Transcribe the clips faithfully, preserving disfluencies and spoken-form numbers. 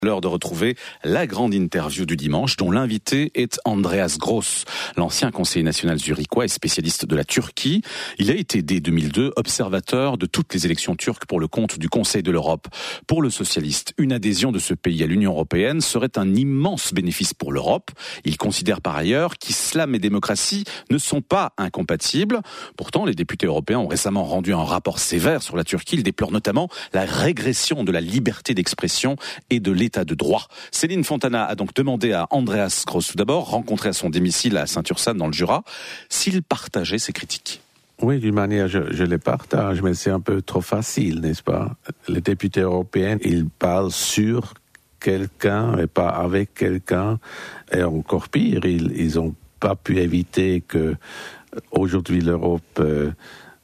L'heure de retrouver la grande interview du dimanche dont l'invité est Andreas Gross, l'ancien conseiller national zurichois et spécialiste de la Turquie. Il a été dès deux mille deux observateur de toutes les élections turques pour le compte du Conseil de l'Europe. Pour le socialiste, une adhésion de ce pays à l'Union européenne serait un immense bénéfice pour l'Europe. Il considère par ailleurs qu'islam et démocratie ne sont pas incompatibles. Pourtant, les députés européens ont récemment rendu un rapport sévère sur la Turquie. Ils déplorent notamment la régression de la liberté d'expression et de l'état de droit. Céline Fontana a donc demandé à Andreas Gross, tout d'abord, rencontré à son domicile à Saint-Ursanne dans le Jura, s'il partageait ces critiques. Oui, d'une manière, je, je les partage, mais c'est un peu trop facile, n'est-ce pas? Les députés européens, ils parlent sur quelqu'un et pas avec quelqu'un. Et encore pire, ils, ils ont pas pu éviter que aujourd'hui l'Europe euh,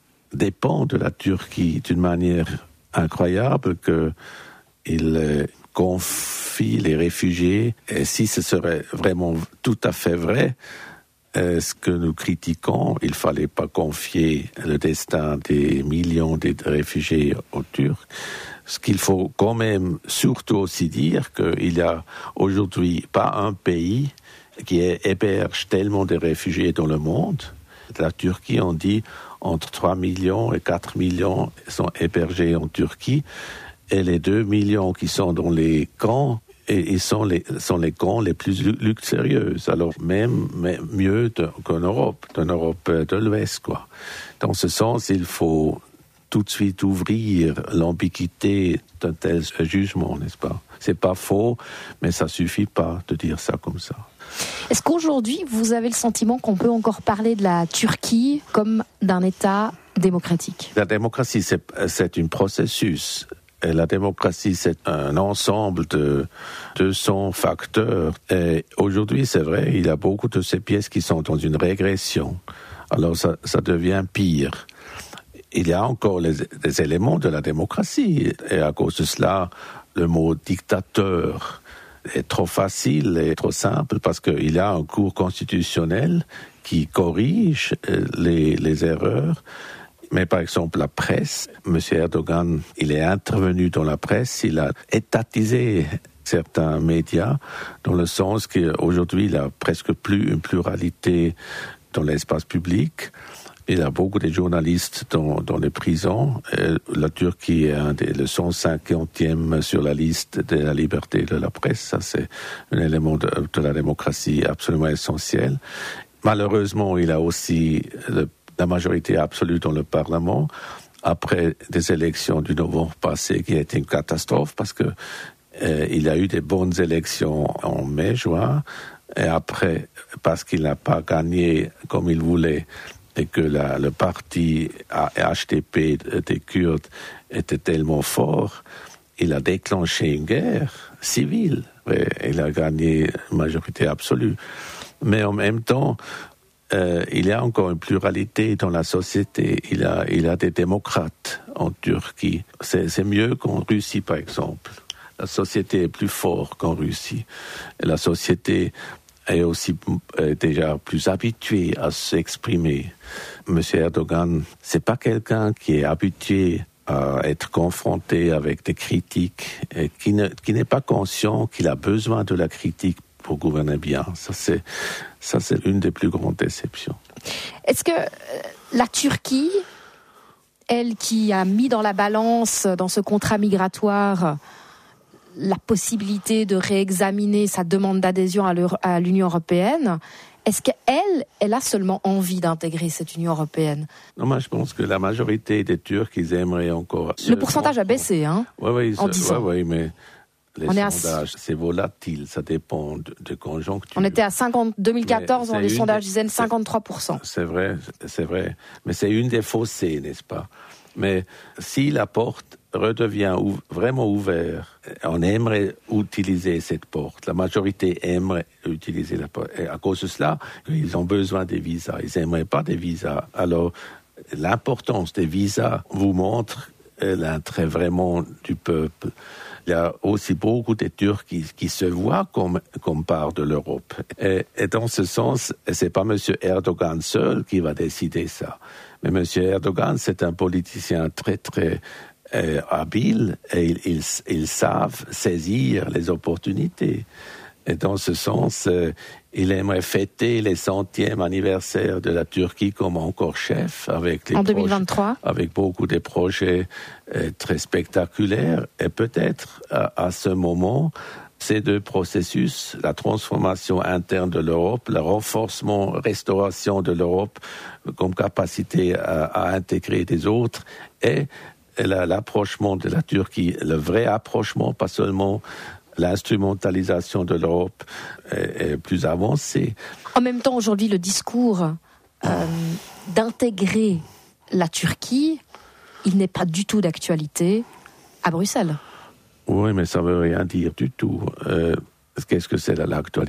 dépend de la Turquie d'une manière incroyable, que ils euh, confie les réfugiés. Et si ce serait vraiment tout à fait vrai, euh, ce que nous critiquons, il ne fallait pas confier le destin des millions de réfugiés aux Turcs. Ce qu'il faut quand même surtout aussi dire, qu'il n'y a aujourd'hui pas un pays qui héberge tellement de réfugiés dans le monde. La Turquie, on dit entre trois millions et quatre millions sont hébergés en Turquie. Et les deux millions qui sont dans les camps, et ils sont les, sont les camps les plus luxurieux. Alors même, même mieux de, qu'en Europe, dans l'Europe de l'Ouest, quoi. Dans ce sens, il faut tout de suite ouvrir l'ambiguïté d'un tel jugement, n'est-ce pas? C'est pas faux, mais ça suffit pas de dire ça comme ça. Est-ce qu'aujourd'hui, vous avez le sentiment qu'on peut encore parler de la Turquie comme d'un État démocratique? La démocratie, c'est, c'est un processus. Et la démocratie, c'est un ensemble de deux cents facteurs. Et aujourd'hui, c'est vrai, il y a beaucoup de ces pièces qui sont dans une régression. Alors, ça, ça devient pire. Il y a encore les, les éléments de la démocratie. Et à cause de cela, le mot dictateur est trop facile et trop simple, parce qu'il y a un cours constitutionnel qui corrige les, les erreurs. Mais par exemple, la presse, M. Erdogan, il est intervenu dans la presse, il a étatisé certains médias, dans le sens qu'aujourd'hui, il n'a presque plus une pluralité dans l'espace public. Il y a beaucoup de journalistes dans, dans les prisons. Et la Turquie est un des, le cent cinquantième sur la liste de la liberté de la presse. Ça, c'est un élément de, de la démocratie absolument essentiel. Malheureusement, il a aussi le la majorité absolue dans le Parlement, après des élections du novembre passé, qui a été une catastrophe, parce que euh, il y a eu des bonnes élections en mai, juin, et après, parce qu'il n'a pas gagné comme il voulait, et que la, le parti H D P des Kurdes était tellement fort, il a déclenché une guerre civile, et il a gagné une majorité absolue. Mais en même temps, Euh, il y a encore une pluralité dans la société. Il y a, il y a des démocrates en Turquie. C'est, c'est mieux qu'en Russie, par exemple. La société est plus forte qu'en Russie. Et la société est aussi euh, déjà plus habituée à s'exprimer. Monsieur Erdogan, c'est pas quelqu'un qui est habitué à être confronté avec des critiques et qui, ne, qui n'est pas conscient qu'il a besoin de la critique pour gouverner bien. Ça, c'est, ça, c'est une des plus grandes déceptions. Est-ce que la Turquie, elle qui a mis dans la balance, dans ce contrat migratoire, la possibilité de réexaminer sa demande d'adhésion à l'Union européenne, est-ce qu'elle, elle a seulement envie d'intégrer cette Union européenne? Non, moi, je pense que la majorité des Turcs, ils aimeraient encore... Le pourcentage a baissé, hein, oui, oui, en dix ans. Oui, oui, mais... Les on sondages, à... c'est volatile, ça dépend de, de conjoncture. On était à cinquante, deux mille quatorze, dans les sondages des... disaient cinquante-trois pour cent. C'est vrai, c'est vrai. Mais c'est une des fossés, n'est-ce pas? Mais si la porte redevient ou... vraiment ouverte, on aimerait utiliser cette porte. La majorité aimerait utiliser la porte. Et à cause de cela, ils ont besoin des visas. Ils n'aimeraient pas des visas. Alors, l'importance des visas vous montre l'intérêt vraiment du peuple. Il y a aussi beaucoup de Turcs qui, qui se voient comme, comme part de l'Europe. Et, et dans ce sens, c'est pas M. Erdogan seul qui va décider ça. Mais M. Erdogan, c'est un politicien très, très est habile et ils, ils, ils savent saisir les opportunités. Et dans ce sens, euh, il aimerait fêter les centième anniversaire de la Turquie comme encore chef, avec les en projets, deux mille vingt-trois, avec beaucoup de projets euh, très spectaculaires. Et peut-être à, à ce moment, ces deux processus, la transformation interne de l'Europe, le renforcement, restauration de l'Europe comme capacité à, à intégrer des autres, et la, l'approchement de la Turquie, le vrai approchement, pas seulement l'instrumentalisation de l'Europe est, est plus avancée. En même temps, aujourd'hui, le discours euh, d'intégrer la Turquie, il n'est pas du tout d'actualité à Bruxelles. Oui, mais ça ne veut rien dire du tout. Euh, qu'est-ce que c'est l'actualité ?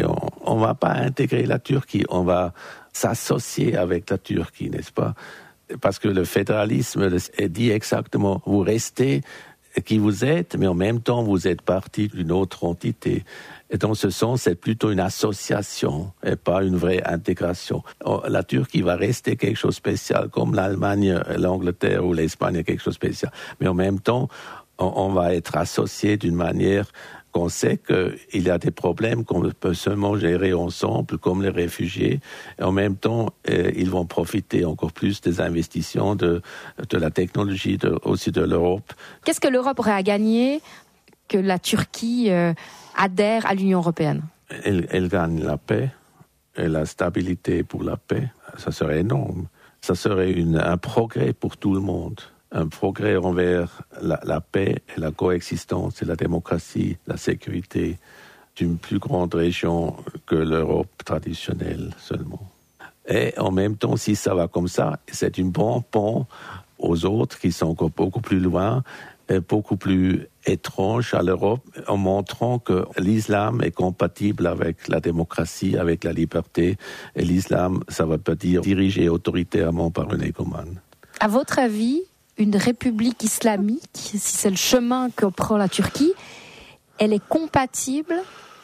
On ne va pas intégrer la Turquie, on va s'associer avec la Turquie, n'est-ce pas ? Parce que le fédéralisme dit exactement, vous restez qui vous êtes, mais en même temps, vous êtes partie d'une autre entité. Et dans ce sens, c'est plutôt une association et pas une vraie intégration. La Turquie va rester quelque chose de spécial, comme l'Allemagne, l'Angleterre ou l'Espagne est quelque chose de spécial. Mais en même temps, on va être associé d'une manière qu'on sait qu'il y a des problèmes qu'on peut seulement gérer ensemble, comme les réfugiés. Et en même temps, euh, ils vont profiter encore plus des investissements de, de la technologie, de, aussi de l'Europe. Qu'est-ce que l'Europe aurait à gagner que la Turquie euh, adhère à l'Union européenne ? elle, elle gagne la paix et la stabilité pour la paix. Ça serait énorme. Ça serait une, un progrès pour tout le monde. Un progrès envers la, la paix et la coexistence et la démocratie, la sécurité d'une plus grande région que l'Europe traditionnelle seulement. Et en même temps, si ça va comme ça, c'est un bon pont aux autres qui sont encore beaucoup plus loin et beaucoup plus étranges à l'Europe, en montrant que l'islam est compatible avec la démocratie, avec la liberté. Et l'islam, ça ne veut pas dire dirigé autoritairement par un égomane. À votre avis, une république islamique, si c'est le chemin que prend la Turquie, elle est compatible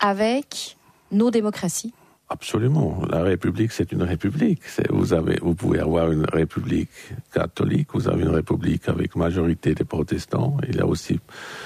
avec nos démocraties ? Absolument. La République, c'est une république. C'est, vous, avez, vous pouvez avoir une république catholique, vous avez une république avec majorité des protestants. Il y a aussi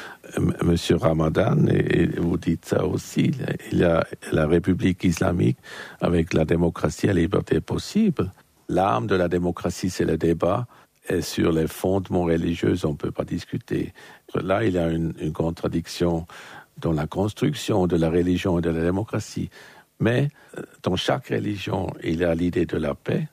M. Ramadan, et, et vous dites ça aussi. Il y a la République islamique avec la démocratie et la liberté possible. L'âme de la démocratie, c'est le débat. Et sur les fondements religieux, on ne peut pas discuter. Là, il y a une, une contradiction dans la construction de la religion et de la démocratie. Mais dans chaque religion, il y a l'idée de la paix.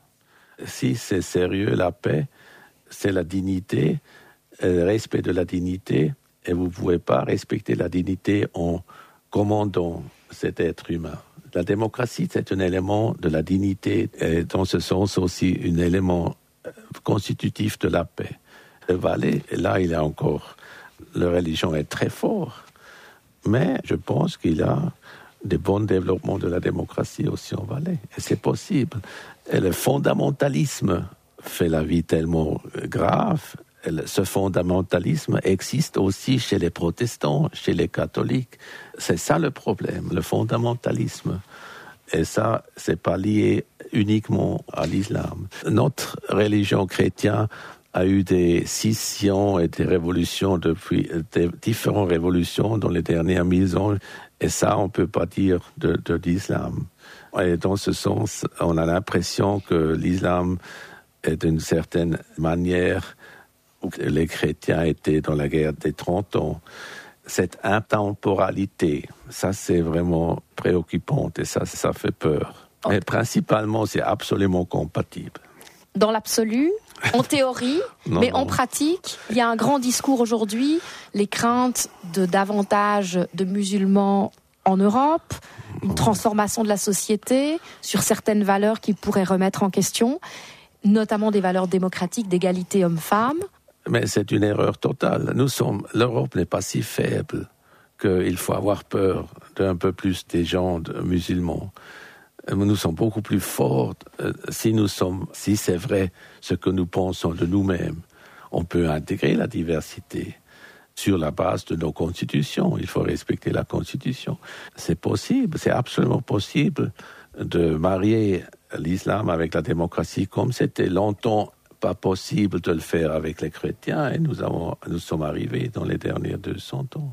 Si c'est sérieux, la paix, c'est la dignité, le respect de la dignité, et vous ne pouvez pas respecter la dignité en commandant cet être humain. La démocratie, c'est un élément de la dignité, et dans ce sens aussi un élément constitutif de la paix. Le Valais, là, il y a encore, la religion est très forte, mais je pense qu'il y a des bons développements de la démocratie aussi en Valais, et c'est possible. Et le fondamentalisme fait la vie tellement grave. Et ce fondamentalisme existe aussi chez les protestants, chez les catholiques. C'est ça le problème, le fondamentalisme. Et ça, c'est pas lié uniquement à l'islam. Notre religion chrétienne a eu des scissions et des révolutions depuis, des différentes révolutions dans les dernières mille ans. Et ça, on ne peut pas dire de, de l'islam. Et dans ce sens, on a l'impression que l'islam est d'une certaine manière où les chrétiens étaient dans la guerre des trente ans. Cette intemporalité, ça c'est vraiment préoccupant et ça, ça fait peur. Mais principalement, c'est absolument compatible. Dans l'absolu, en théorie, non, mais non. En pratique, il y a un grand discours aujourd'hui, les craintes de davantage de musulmans en Europe, une transformation de la société sur certaines valeurs qui pourraient remettre en question, notamment des valeurs démocratiques d'égalité homme-femme. Mais c'est une erreur totale. Nous sommes, l'Europe n'est pas si faible qu'il faut avoir peur d'un peu plus des gens de musulmans. Nous sommes beaucoup plus forts si nous sommes, si c'est vrai ce que nous pensons de nous-mêmes. On peut intégrer la diversité sur la base de nos constitutions. Il faut respecter la constitution. C'est possible, c'est absolument possible de marier l'islam avec la démocratie comme c'était longtemps pas possible de le faire avec les chrétiens et nous, avons, nous sommes arrivés dans les derniers deux cents ans.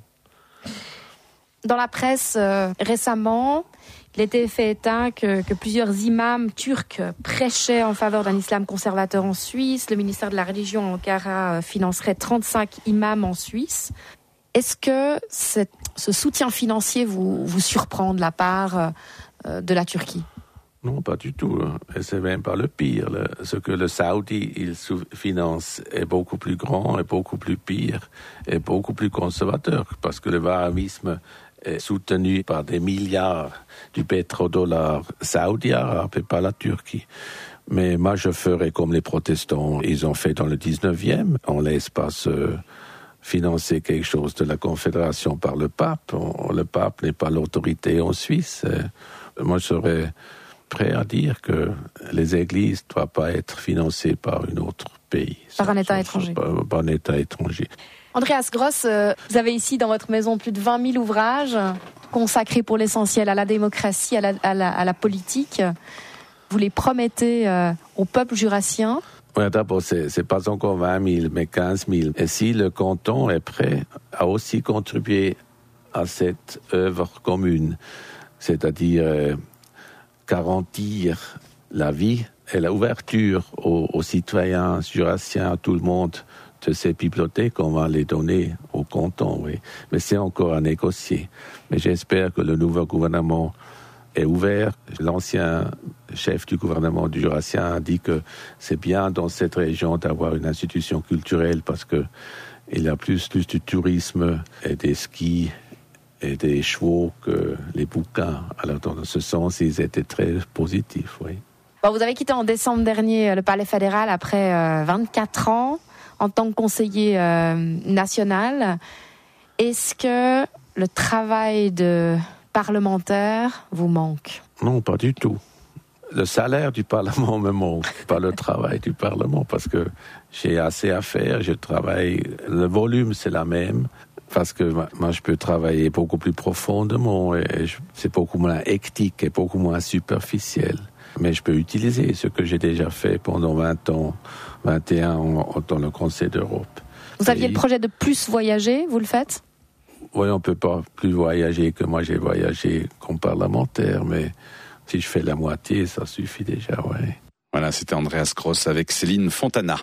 Dans la presse, euh, récemment, il était fait état que, que plusieurs imams turcs prêchaient en faveur d'un islam conservateur en Suisse. Le ministère de la Religion, Ankara, financerait trente-cinq imams en Suisse. Est-ce que cette, ce soutien financier vous, vous surprend de la part euh, de la Turquie ? Non, pas du tout. Et c'est même pas le pire. Le, ce que le Saoudi il finance est beaucoup plus grand et beaucoup plus pire et beaucoup plus conservateur parce que le wahhabisme est soutenu par des milliards du pétrodollar saoudi arabe et pas la Turquie. Mais moi, je ferais comme les protestants, ils ont fait dans le dix-neuvième. On laisse pas se financer quelque chose de la Confédération par le pape. On, le pape n'est pas l'autorité en Suisse. Moi, je serais prêt à dire que les églises ne doivent pas être financées par un autre pays. Par un État étranger. Par, par un État étranger. Andreas Gross, euh, vous avez ici dans votre maison plus de vingt mille ouvrages consacrés pour l'essentiel à la démocratie, à la, à la, à la politique. Vous les promettez euh, au peuple jurassien. Oui, d'abord, c'est, c'est pas encore vingt mille, mais quinze mille. Et si le canton est prêt à aussi contribuer à cette œuvre commune, c'est-à-dire euh, garantir la vie et l'ouverture aux, aux citoyens jurassiens, à tout le monde, de ces bibliothèques, on va les donner au canton, oui. Mais c'est encore à négocier. Mais j'espère que le nouveau gouvernement est ouvert. L'ancien chef du gouvernement du Jurassien a dit que c'est bien dans cette région d'avoir une institution culturelle parce que il y a plus, plus du tourisme et des skis et des chevaux que les bouquins. Alors dans ce sens, ils étaient très positifs, oui. Bon, vous avez quitté en décembre dernier le Palais fédéral après euh, vingt-quatre ans en tant que conseiller euh, national. Est-ce que le travail de parlementaire vous manque ? Non, pas du tout. Le salaire du Parlement me manque, pas le travail du Parlement, parce que j'ai assez à faire, je travaille, le volume c'est la même, parce que moi je peux travailler beaucoup plus profondément, et je, c'est beaucoup moins hectique et beaucoup moins superficiel. Mais je peux utiliser ce que j'ai déjà fait pendant vingt ans, vingt et un ans dans le Conseil d'Europe. Vous aviez et... le projet de plus voyager, vous le faites ? Oui, on ne peut pas plus voyager que moi j'ai voyagé comme parlementaire, mais si je fais la moitié, ça suffit déjà, oui. Voilà, c'était Andreas Gross avec Céline Fontana.